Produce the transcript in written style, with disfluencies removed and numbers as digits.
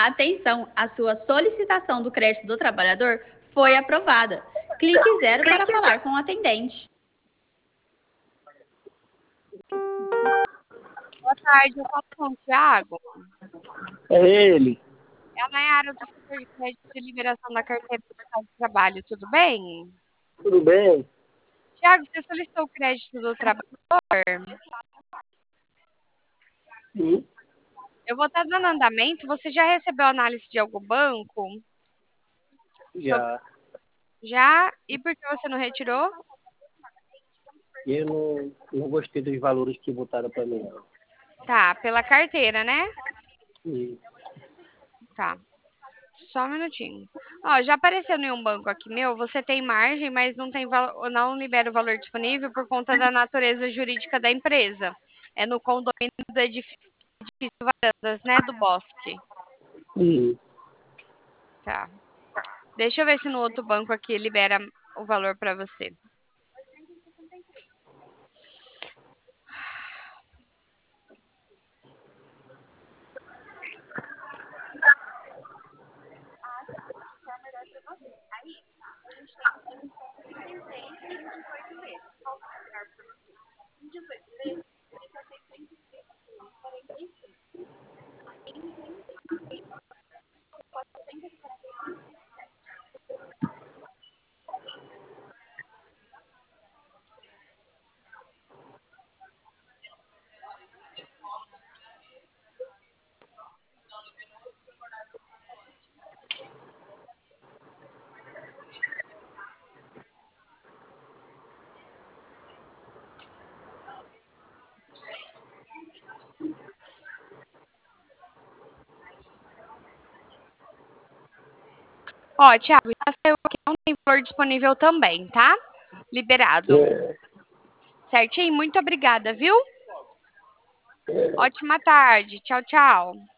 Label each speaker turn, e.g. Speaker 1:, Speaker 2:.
Speaker 1: Atenção, a sua solicitação do crédito do trabalhador foi aprovada. Clique 0 para falar com o atendente.
Speaker 2: Boa tarde, eu falo com o Thiago.
Speaker 3: É ele.
Speaker 2: É a Nayara do setor de crédito de liberação da carteira do mercado de trabalho, tudo bem?
Speaker 3: Tudo bem?
Speaker 2: Thiago, você solicitou o crédito do trabalhador?
Speaker 3: Sim.
Speaker 2: Eu vou estar dando andamento. Você já recebeu análise de algum banco?
Speaker 3: Já.
Speaker 2: Já? E por que você não retirou?
Speaker 3: Eu não gostei dos valores que botaram para mim, não.
Speaker 2: Tá, pela carteira, né?
Speaker 3: Sim.
Speaker 2: Tá. Só um minutinho. Ó, já apareceu em um banco aqui meu, você tem margem, mas não libera o valor disponível por conta da natureza jurídica da empresa. É no condomínio do edifício Varandas, né, do Bosque.
Speaker 3: Sim.
Speaker 2: Tá. Deixa eu ver se no outro banco aqui libera o valor para você. Ó, Thiago, já saiu aqui, não tem valor disponível também, tá? Liberado. Certinho? Muito obrigada, viu? Ótima tarde. Tchau, tchau.